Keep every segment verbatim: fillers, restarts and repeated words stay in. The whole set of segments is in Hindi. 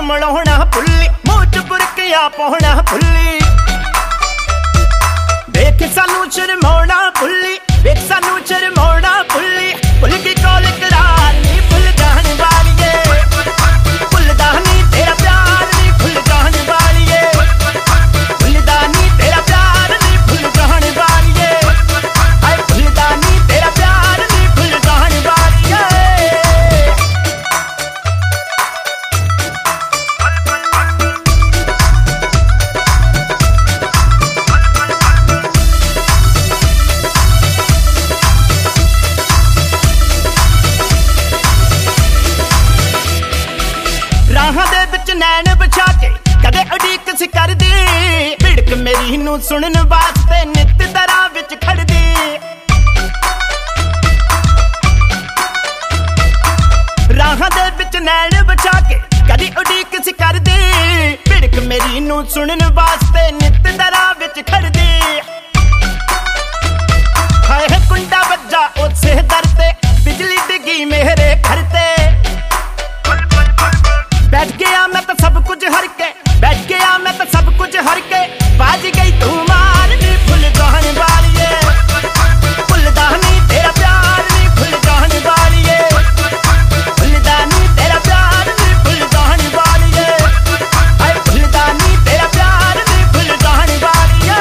मलाउणा भुल्ली, मूंह च बुरकिया पाउणा भुल्ली। देख सानू शर्माउणा भुल्ली, देख सानू शर्माउणा भुल्ली। भुल गई कौल करार नी भुल जान वालिए, भुलदा नी तेरा प्यार नी भुल जान वालिए, भुलदा नी तेरा प्यार नी भुल जान वालिए, हाय भुलदा नी तेरा प्यार नी भुल जान वालिए। राहां दे विच नैन बिछा के कदे उडीक सी करदी, भिड़क मेरी नू सुनन वास्ते नित दरां विच खड़दी। राहां दे विच नैन बिछा के कदे उडीक सी करदी, भिड़क मेरी नू सुनन वास्ते नित दरां विच खड़दी। हाय कुंडा बज्जा उसे दर ते, बिजली डिगी मेरे घर ते। बैठ गया मैं तो सब कुछ हर के, बैठ गया मैं तो सब कुछ हर के। बाज गई तू मार नी भुल जान वालिए, भुलदा नी तेरा प्यार नी भुल जान वालिए, भुलदा नी तेरा प्यार नी भुल जान वालिए, हाय भुलदा नी तेरा प्यार नी भुल जान वालिए।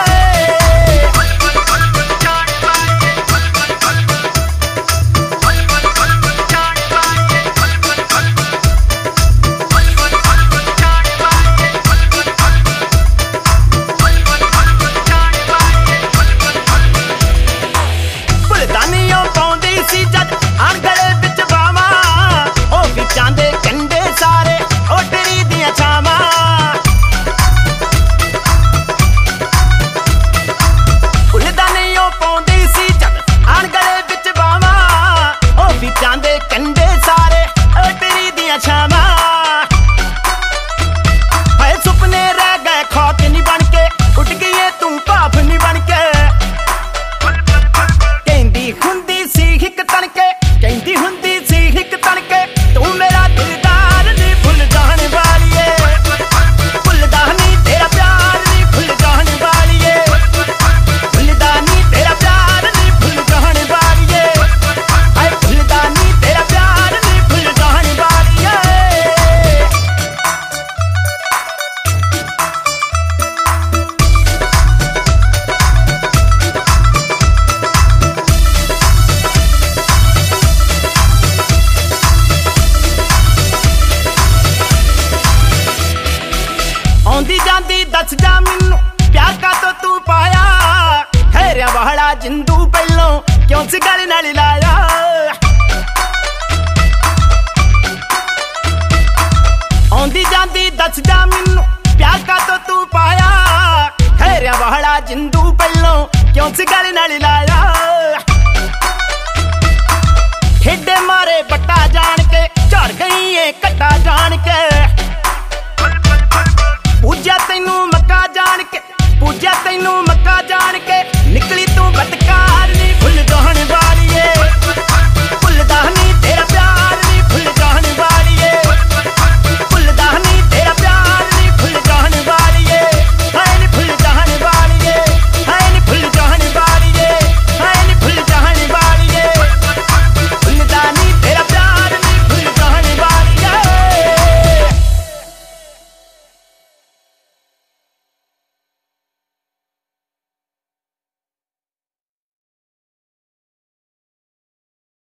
आंदी जांदी दस जा मैनू प्यार का तो तू पाया, खैरिया वाला जिंदू पहलों क्यों सी गल नाल लाया। आंदी जांदी दस जा मैनू प्यार का तो तू पाया, खैरिया वाला जिंदू पहलों क्यों सी गल नाल लाया। ठेडे मारे बट्टा जान के झड़ गई है कट्टा जान के,